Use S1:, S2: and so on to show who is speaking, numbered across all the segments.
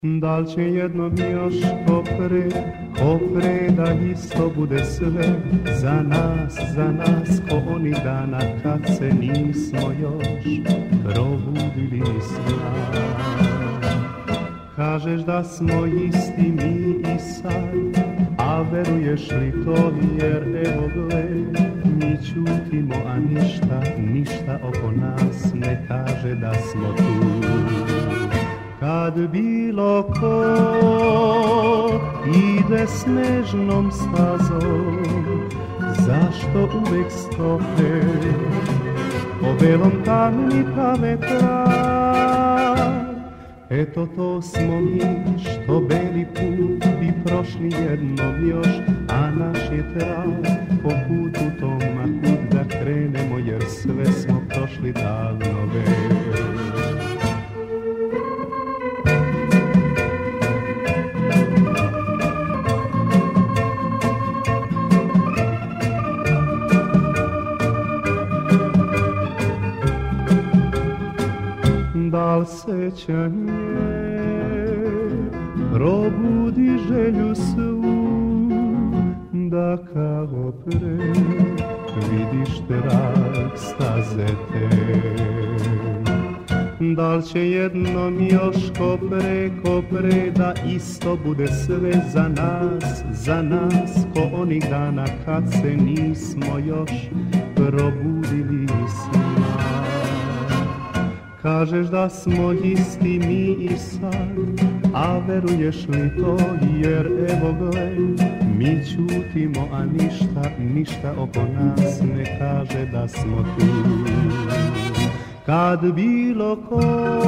S1: Da li će jednom još ko pre da isto bude sve za nas ko oni dana kad se nismo još probudili sna. Kažeš da smo isti mi i sad, a veruješ li to, jer evo gle, mi ćutimo, a ništa oko nas ne kaže da smo tu. Kad bilo ko ide snežnom stazom, zašto uvek stope po belom kameni prave trag? Eto to smo mi što beli put bi prošli jednom još, a naš je trag po putu tom, a kud da krenemo, jer sve smo prošli davno već. Da li sećanje probudi želju svu, da kao pre vidiš trag staze te? Da li će jednom još ko pre da isto bude sve za nas ko onih dana kad se nismo još probudili sna? Kažeš da smo isti mi i sad, a veruješ li to, jer evo gle, mi ćutimo, a ništa oko nas ne kaže da smo tu. Kad bilo ko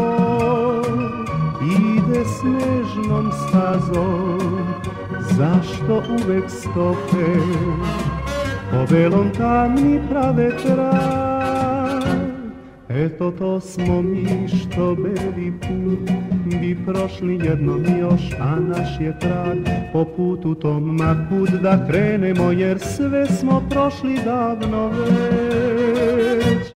S1: ide snežnom stazom, zašto uvek stope po belom kamni prave trag? Eto to smo mi što beli put bi prošli jednom još, a naš je trag po putu tom, a kud da krenemo, jer sve smo prošli davno već.